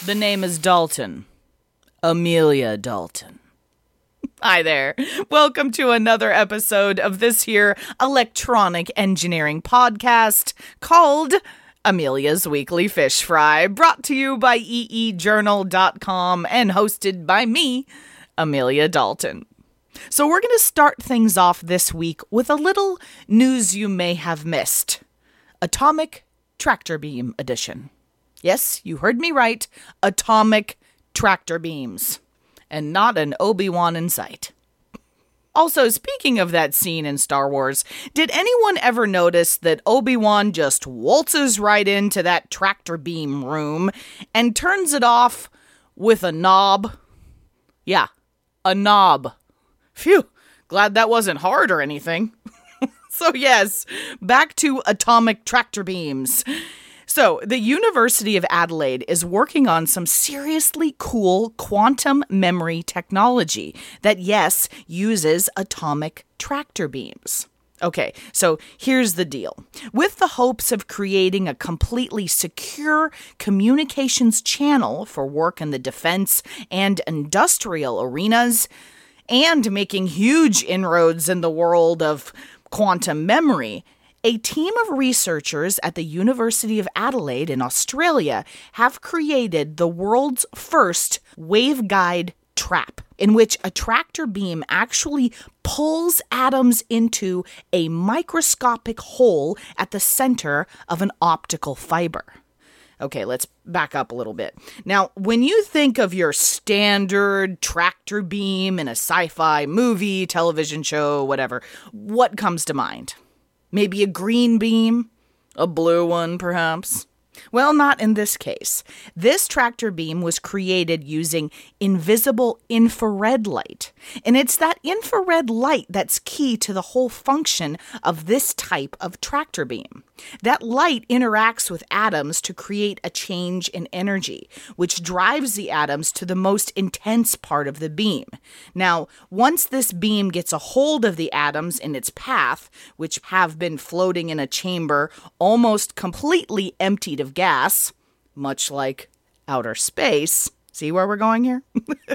The name is Dalton. Amelia Dalton. Hi there. Welcome to another episode of this here electronic engineering podcast called Amelia's Weekly Fish Fry, brought to you by eejournal.com and hosted by me, Amelia Dalton. So we're going to start things off this week with a little news you may have missed. Atomic Tractor Beam Edition. Yes, you heard me right. Atomic tractor beams. And not an Obi-Wan in sight. Also, speaking of that scene in Star Wars, did anyone ever notice that Obi-Wan just waltzes right into that tractor beam room and turns it off with a knob? Yeah, a knob. Phew, glad that wasn't hard or anything. So yes, back to atomic tractor beams. So, the University of Adelaide is working on some seriously cool quantum memory technology that, yes, uses atomic tractor beams. Okay, so here's the deal. With the hopes of creating a completely secure communications channel for work in the defense and industrial arenas, and making huge inroads in the world of quantum memory, a team of researchers at the University of Adelaide in Australia have created the world's first waveguide trap, in which a tractor beam actually pulls atoms into a microscopic hole at the center of an optical fiber. Okay, let's back up a little bit. Now, when you think of your standard tractor beam in a sci-fi movie, television show, whatever, what comes to mind? Maybe a green beam? A blue one, perhaps? Well, not in this case. This tractor beam was created using invisible infrared light. And it's that infrared light that's key to the whole function of this type of tractor beam. That light interacts with atoms to create a change in energy, which drives the atoms to the most intense part of the beam. Now, once this beam gets a hold of the atoms in its path, which have been floating in a chamber almost completely emptied of gas, much like outer space. See where we're going here?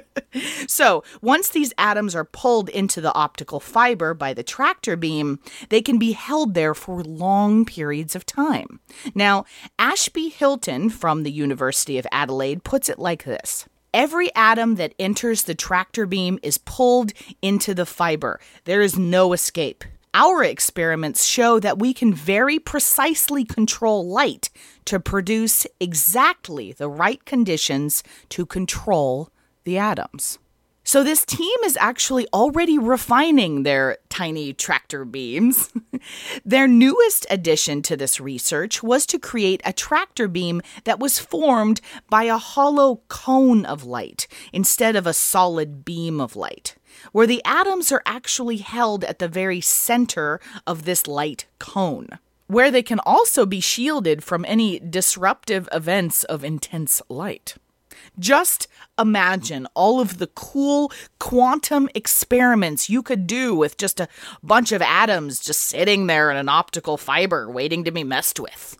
So, once these atoms are pulled into the optical fiber by the tractor beam, they can be held there for long periods of time. Now, Ashby Hilton from the University of Adelaide puts it like this. Every atom that enters the tractor beam is pulled into the fiber. There is no escape. Our experiments show that we can very precisely control light to produce exactly the right conditions to control the atoms. So this team is actually already refining their tiny tractor beams. Their newest addition to this research was to create a tractor beam that was formed by a hollow cone of light instead of a solid beam of light, where the atoms are actually held at the very center of this light cone, where they can also be shielded from any disruptive events of intense light. Just imagine all of the cool quantum experiments you could do with just a bunch of atoms just sitting there in an optical fiber waiting to be messed with.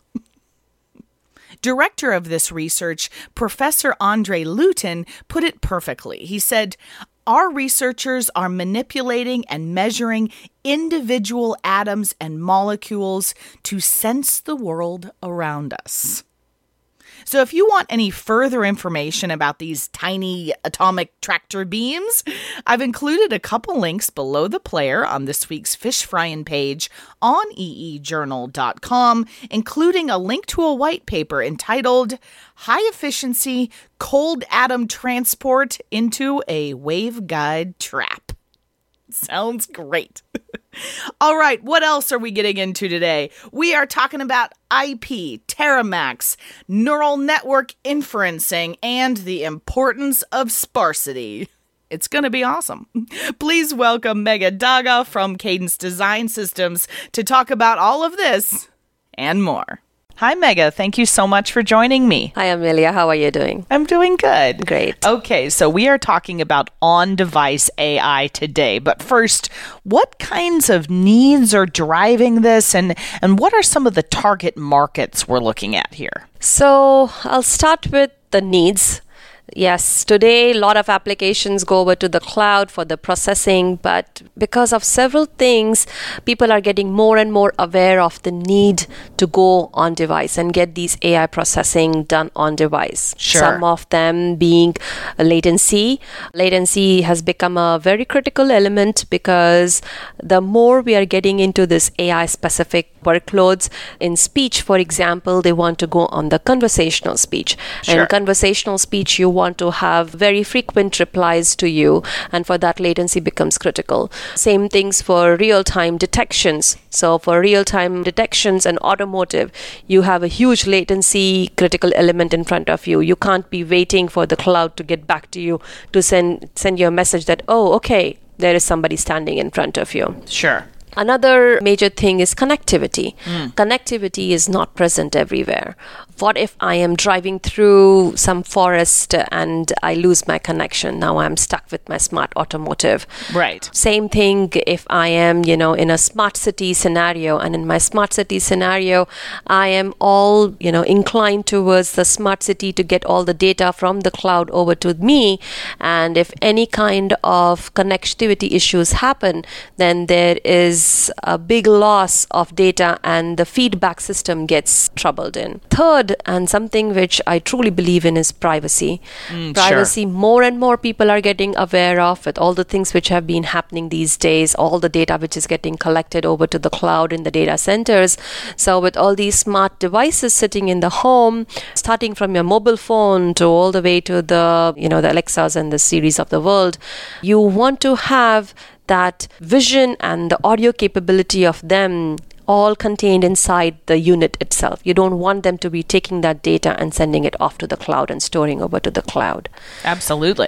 Director of this research, Professor Andre Luton, put it perfectly. He said, "Our researchers are manipulating and measuring individual atoms and molecules to sense the world around us." So if you want any further information about these tiny atomic tractor beams, I've included a couple links below the player on this week's Fish Fryin' page on eejournal.com, including a link to a white paper entitled High Efficiency Cold Atom Transport into a Waveguide Trap. Sounds great. All right, what else are we getting into today? We are talking about IP, Teramax, neural network inferencing, and the importance of sparsity. It's going to be awesome. Please welcome Megha Daga from Cadence Design Systems to talk about all of this and more. Hi, Megha. Thank you so much for joining me. Hi, Amelia. How are you doing? I'm doing good. Great. Okay, so we are talking about on-device AI today. But first, what kinds of needs are driving this, and what are some of the target markets we're looking at here? So I'll start with the needs. Yes, today a lot of applications go over to the cloud for the processing, but because of several things, people are getting more and more aware of the need to go on device and get these AI processing done on device. Sure. Some of them being latency. Latency has become a very critical element because the more we are getting into this AI specific workloads in speech, for example, they want to go on the conversational speech. Sure. And conversational speech, you want to have very frequent replies to you, and for that latency becomes critical. Same things for real-time detections. So for real-time detections and automotive, you have a huge latency critical element in front of you. You can't be waiting for the cloud to get back to you to send you a message that, oh, okay, there is somebody standing in front of you. Sure. Another major thing is connectivity. Connectivity is not present everywhere. What if I am driving through some forest and I lose my connection? Now I'm stuck with my smart automotive. Right. Same thing if I am, in a smart city scenario, and in my smart city scenario, I am all, inclined towards the smart city to get all the data from the cloud over to me. And if any kind of connectivity issues happen, then there is a big loss of data and the feedback system gets troubled in. Third, and something which I truly believe in, is privacy. Privacy, sure. More and more people are getting aware of with all the things which have been happening these days, all the data which is getting collected over to the cloud in the data centers. So with all these smart devices sitting in the home, starting from your mobile phone to all the way to the Alexas and the Siris of the world, you want to have that vision and the audio capability of them all contained inside the unit itself. You don't want them to be taking that data and sending it off to the cloud and storing over to the cloud. Absolutely.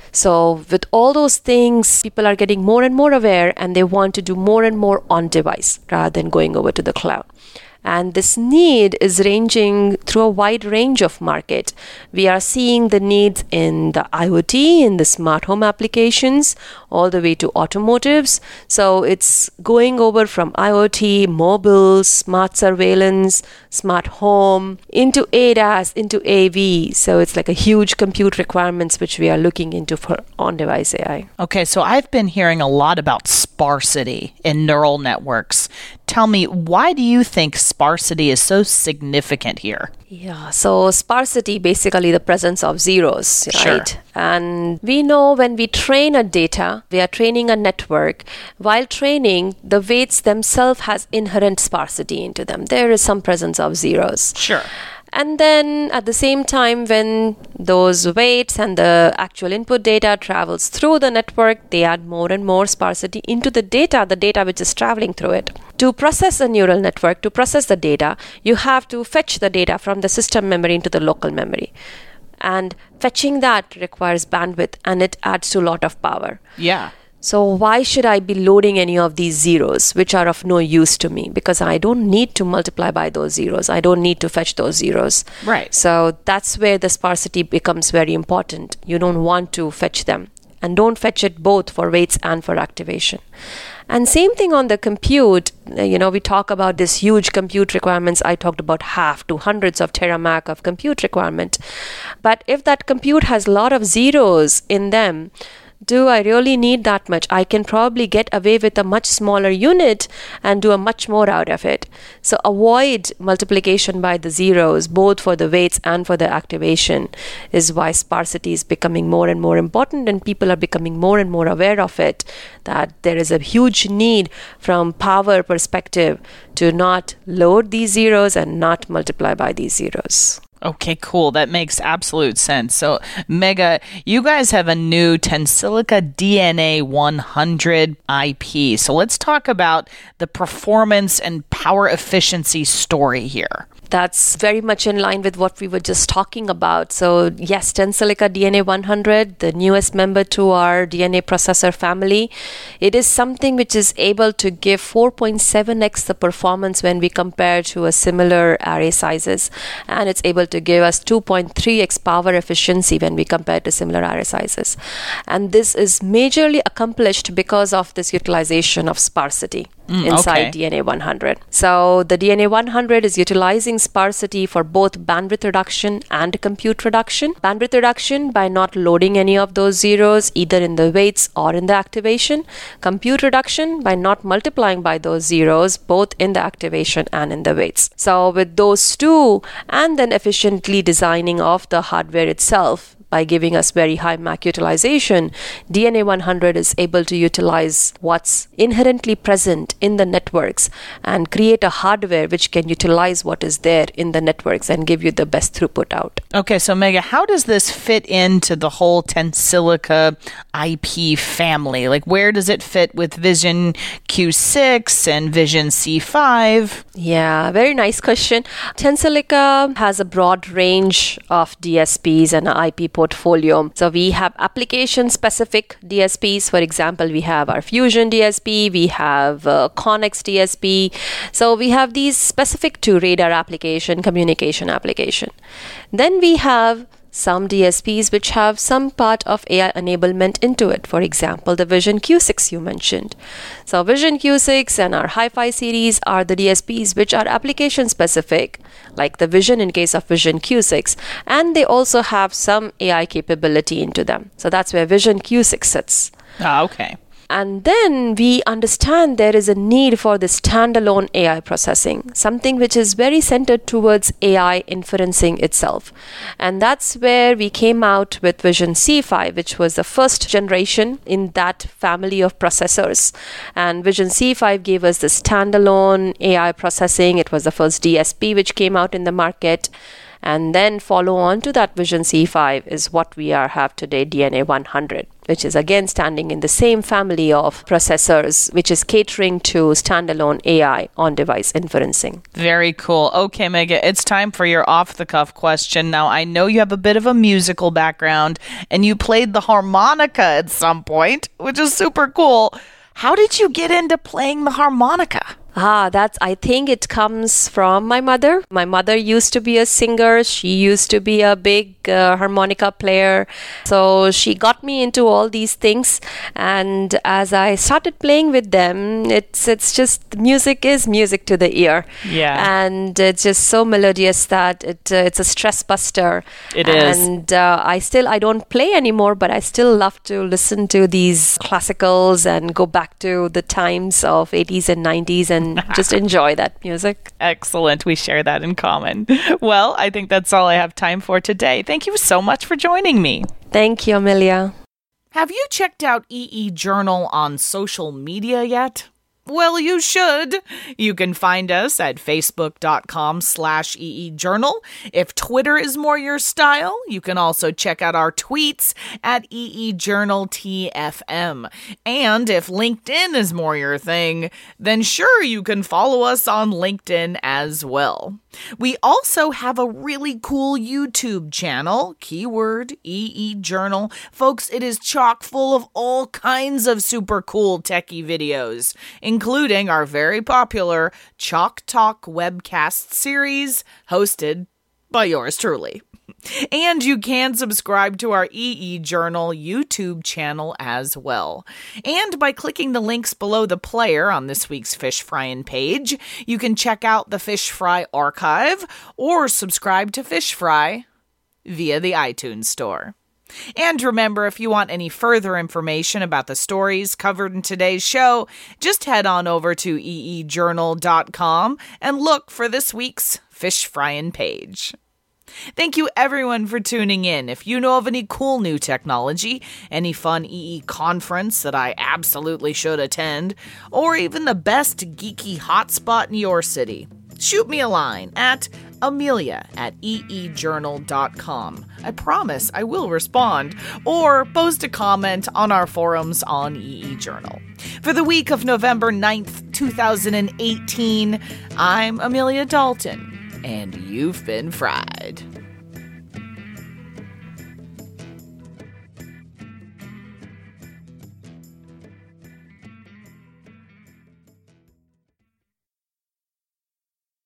So with all those things, people are getting more and more aware, and they want to do more and more on device rather than going over to the cloud. And this need is ranging through a wide range of market. We are seeing the needs in the IoT, in the smart home applications, all the way to automotives. So it's going over from IoT, mobile, smart surveillance, smart home, into ADAS, into AV. So it's like a huge compute requirements which we are looking into for on-device AI. Okay, so I've been hearing a lot about sparsity in neural networks. Tell me, why do you think sparsity is so significant here? Yeah, so sparsity, basically the presence of zeros, right? Sure. And we know when we train a data, we are training a network. While training, the weights themselves has inherent sparsity into them. There is some presence of zeros. Sure. And then at the same time, when those weights and the actual input data travels through the network, they add more and more sparsity into the data which is traveling through it. To process a neural network, to process the data, you have to fetch the data from the system memory into the local memory. And fetching that requires bandwidth, and it adds to a lot of power. Yeah. So why should I be loading any of these zeros, which are of no use to me? Because I don't need to multiply by those zeros. I don't need to fetch those zeros. Right. So that's where the sparsity becomes very important. You don't want to fetch them. And don't fetch it both for weights and for activation. And same thing on the compute. We talk about this huge compute requirements. I talked about half to hundreds of teraMAC of compute requirement. But if that compute has a lot of zeros in them, do I really need that much? I can probably get away with a much smaller unit and do a much more out of it. So avoid multiplication by the zeros, both for the weights and for the activation, is why sparsity is becoming more and more important, and people are becoming more and more aware of it, that there is a huge need from power perspective to not load these zeros and not multiply by these zeros. Okay, cool. That makes absolute sense. So, Megha, you guys have a new Tensilica DNA 100 IP. So let's talk about the performance and power efficiency story here. That's very much in line with what we were just talking about. So yes, Tensilica DNA 100, the newest member to our DNA processor family, it is something which is able to give 4.7x the performance when we compare to a similar array sizes. And it's able to give us 2.3x power efficiency when we compare to similar array sizes. And this is majorly accomplished because of this utilization of sparsity. inside DNA 100. So the DNA 100 is utilizing sparsity for both bandwidth reduction and compute reduction. Bandwidth reduction by not loading any of those zeros either in the waits or in the activation. Compute reduction by not multiplying by those zeros both in the activation and in the waits. So with those two, and then efficiently designing of the hardware itself, by giving us very high MAC utilization, DNA 100 is able to utilize what's inherently present in the networks and create a hardware which can utilize what is there in the networks and give you the best throughput out. Okay, so Megha, how does this fit into the whole Tensilica IP family? Like, where does it fit with Vision Q6 and Vision C5? Yeah, very nice question. Tensilica has a broad range of DSPs and IP portfolio. So we have application-specific DSPs. For example, we have our Fusion DSP, we have Connex DSP. So we have these specific to radar application, communication application. Then we have some DSPs which have some part of AI enablement into it. For example, the Vision Q6 you mentioned. So Vision Q6 and our Hi-Fi series are the DSPs which are application specific, like the Vision in case of Vision Q6, and they also have some AI capability into them. So that's where Vision Q6 sits. Okay. And then we understand there is a need for this standalone AI processing, something which is very centered towards AI inferencing itself. And that's where we came out with Vision C5, which was the first generation in that family of processors. And Vision C5 gave us the standalone AI processing. It was the first DSP which came out in the market. And then follow on to that Vision C5 is what we have today, DNA 100, which is again standing in the same family of processors, which is catering to standalone AI on-device inferencing. Very cool. Okay, Megha, it's time for your off-the-cuff question. Now, I know you have a bit of a musical background, and you played the harmonica at some point, which is super cool. How did you get into playing the harmonica? I think it comes from my mother. My mother used to be a singer. She used to be a big harmonica player. So she got me into all these things. And as I started playing with them, it's just music is music to the ear. Yeah. And it's just so melodious that it's a stress buster. It is. And I don't play anymore, but I still love to listen to these classicals and go back to the times of 80s and 90s and just enjoy that music. Excellent. We share that in common. Well, I think that's all I have time for today. Thank you so much for joining me. Thank you, Amelia. Have you checked out EE Journal on social media yet? Well, you should. You can find us at facebook.com/EEJournal. If Twitter is more your style, you can also check out our tweets at EEJournalTFM. And if LinkedIn is more your thing, then sure, you can follow us on LinkedIn as well. We also have a really cool YouTube channel, keyword EE Journal. Folks, it is chock full of all kinds of super cool techie videos, including our very popular Chalk Talk webcast series hosted by yours truly. And you can subscribe to our EE Journal YouTube channel as well. And by clicking the links below the player on this week's Fish Fryin' page, you can check out the Fish Fry archive or subscribe to Fish Fry via the iTunes Store. And remember, if you want any further information about the stories covered in today's show, just head on over to eejournal.com and look for this week's Fish Fryin' page. Thank you everyone for tuning in. If you know of any cool new technology, any fun EE conference that I absolutely should attend, or even the best geeky hotspot in your city, shoot me a line at amelia@eejournal.com. I promise I will respond, or post a comment on our forums on EE Journal. For the week of November 9th, 2018, I'm Amelia Dalton, and you've been fried.